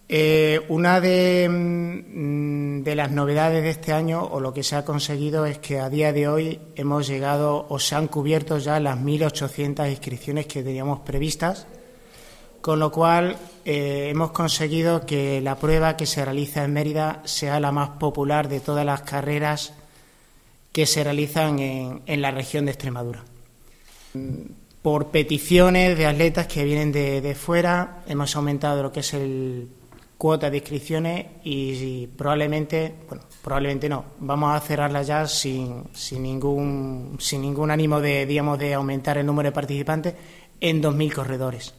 Una de las novedades de este año, o lo que se ha conseguido, es que a día de hoy hemos llegado o se han cubierto ya las 1.800 inscripciones que teníamos previstas, con lo cual hemos conseguido que la prueba que se realiza en Mérida sea la más popular de todas las carreras que se realizan en la región de Extremadura. Por peticiones de atletas que vienen de fuera, hemos aumentado lo que es el cuota de inscripciones y probablemente no, vamos a cerrarla ya sin ningún ánimo de aumentar el número de participantes en 2.000 corredores.